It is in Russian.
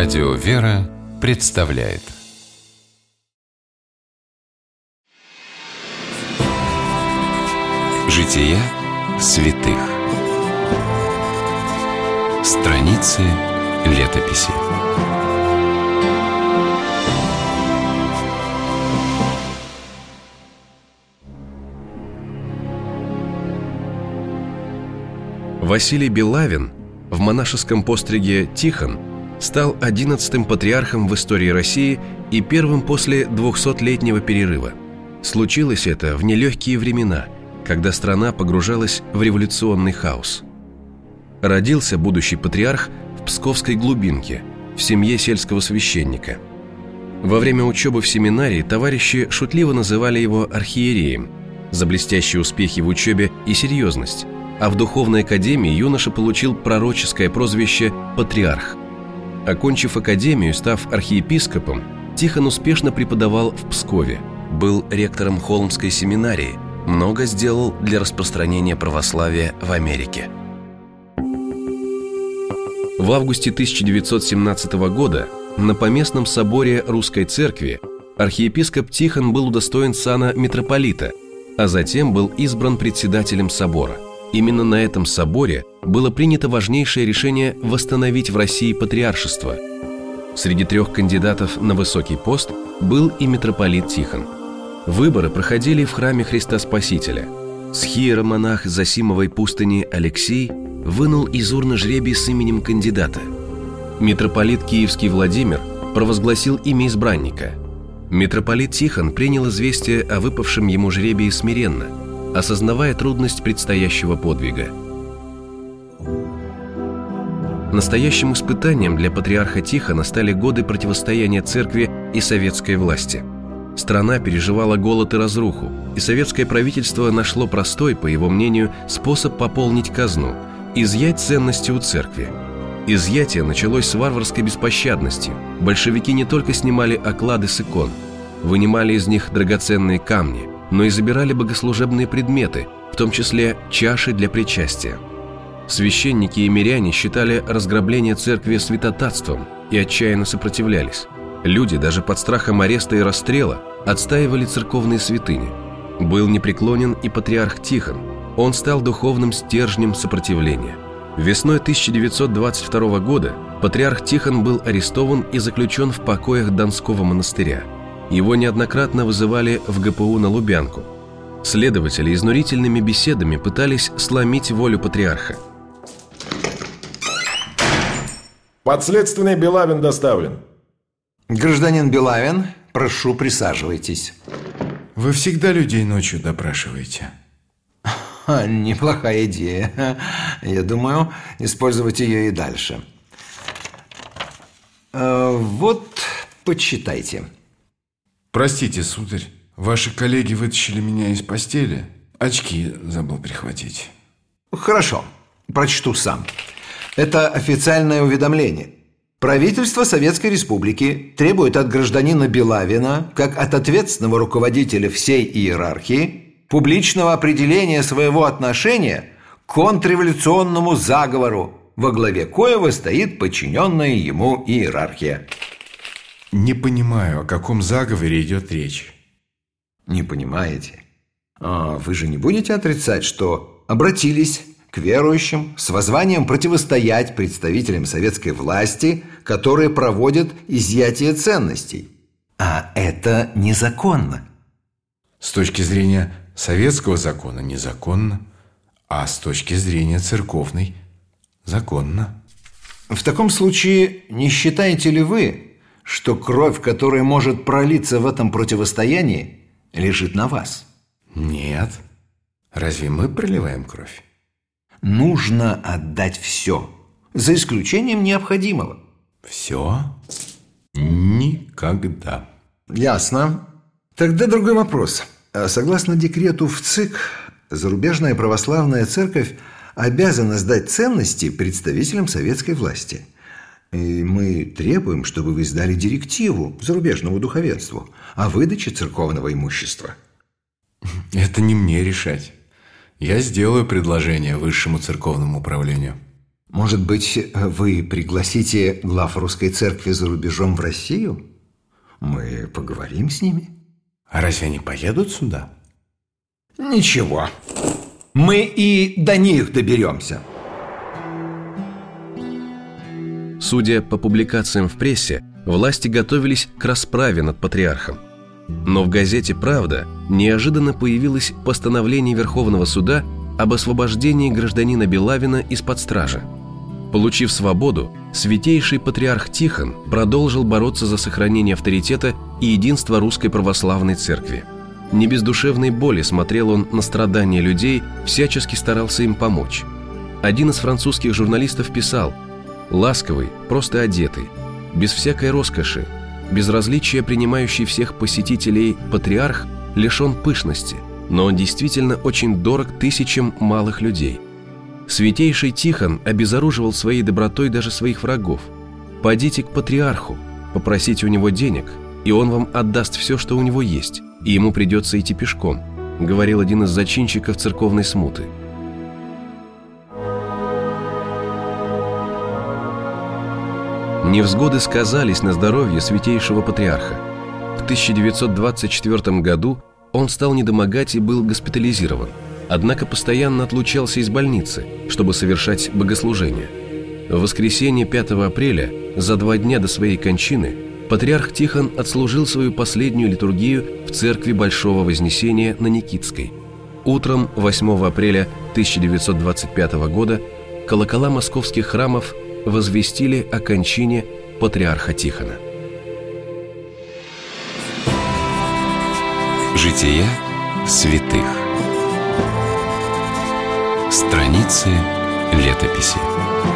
Радио «Вера» представляет Жития святых. Страницы летописи. Василий Белавин в монашеском постриге «Тихон» стал 11-м патриархом в истории России и первым после 200-летнего перерыва. Случилось это в нелегкие времена, когда страна погружалась в революционный хаос. Родился будущий патриарх в Псковской глубинке, в семье сельского священника. Во время учебы в семинарии товарищи шутливо называли его архиереем за блестящие успехи в учебе и серьезность, а в духовной академии юноша получил пророческое прозвище «патриарх». Окончив академию и став архиепископом, Тихон успешно преподавал в Пскове, был ректором Холмской семинарии, много сделал для распространения православия в Америке. В августе 1917 года на Поместном соборе Русской Церкви архиепископ Тихон был удостоен сана митрополита, а затем был избран председателем собора. Именно на этом соборе было принято важнейшее решение восстановить в России патриаршество. Среди 3 кандидатов на высокий пост был и митрополит Тихон. Выборы проходили в храме Христа Спасителя. Схиеромонах Зосимовой пустыни Алексей вынул из урны жребий с именем кандидата. Митрополит Киевский Владимир провозгласил имя избранника. Митрополит Тихон принял известие о выпавшем ему жребии смиренно, осознавая трудность предстоящего подвига. Настоящим испытанием для патриарха Тихона стали годы противостояния церкви и советской власти. Страна переживала голод и разруху, и советское правительство нашло простой, по его мнению, способ пополнить казну – изъять ценности у церкви. Изъятие началось с варварской беспощадностью. Большевики не только снимали оклады с икон, вынимали из них драгоценные камни, но и забирали богослужебные предметы, в том числе чаши для причастия. Священники и миряне считали разграбление церкви святотатством и отчаянно сопротивлялись. Люди даже под страхом ареста и расстрела отстаивали церковные святыни. Был непреклонен и патриарх Тихон. Он стал духовным стержнем сопротивления. Весной 1922 года патриарх Тихон был арестован и заключен в покоях Донского монастыря. Его неоднократно вызывали в ГПУ на Лубянку. Следователи изнурительными беседами пытались сломить волю патриарха. Подследственный Белавин доставлен. Гражданин Белавин, прошу, присаживайтесь. Вы всегда людей ночью допрашиваете? Неплохая идея. Я думаю, использовать ее и дальше. Вот, почитайте. Простите, сударь, ваши коллеги вытащили меня из постели. Очки забыл прихватить. Хорошо, прочту сам. Это официальное уведомление. Правительство Советской Республики требует от гражданина Белавина, как от ответственного руководителя всей иерархии, публичного определения своего отношения к контрреволюционному заговору, во главе коего стоит подчиненная ему иерархия. Не понимаю, о каком заговоре идет речь. Не понимаете? Вы же не будете отрицать, что обратились к верующим с воззванием противостоять представителям советской власти, которые проводят изъятие ценностей. А это незаконно. С точки зрения советского закона незаконно, а с точки зрения церковной законно. В таком случае не считаете ли вы, что кровь, которая может пролиться в этом противостоянии, лежит на вас? Нет. Разве мы проливаем кровь? Нужно отдать все, за исключением необходимого. Все? Никогда. Ясно. Тогда другой вопрос. Согласно декрету в ЦИК, зарубежная православная церковь обязана сдать ценности представителям советской власти. И мы требуем, чтобы вы издали директиву зарубежному духовенству о выдаче церковного имущества. Это не мне решать. Я сделаю предложение высшему церковному управлению. Может быть, вы пригласите глав русской церкви за рубежом в Россию? Мы поговорим с ними. А разве они поедут сюда? Ничего. Мы и до них доберемся. Судя по публикациям в прессе, власти готовились к расправе над патриархом. Но в газете «Правда» неожиданно появилось постановление Верховного суда об освобождении гражданина Белавина из-под стражи. Получив свободу, святейший патриарх Тихон продолжил бороться за сохранение авторитета и единства Русской Православной Церкви. Не без душевной боли смотрел он на страдания людей, всячески старался им помочь. Один из французских журналистов писал: «Ласковый, просто одетый, без всякой роскоши, без различия принимающий всех посетителей патриарх лишен пышности, но он действительно очень дорог тысячам малых людей. Святейший Тихон обезоруживал своей добротой даже своих врагов. Подите к патриарху, попросите у него денег, и он вам отдаст все, что у него есть, и ему придется идти пешком», говорил один из зачинщиков церковной смуты. Невзгоды сказались на здоровье святейшего патриарха. В 1924 году он стал недомогать и был госпитализирован, однако постоянно отлучался из больницы, чтобы совершать богослужения. В воскресенье 5 апреля, за 2 дня до своей кончины, патриарх Тихон отслужил свою последнюю литургию в церкви Большого Вознесения на Никитской. Утром 8 апреля 1925 года колокола московских храмов возвестили о кончине патриарха Тихона. Жития святых. Страницы летописи.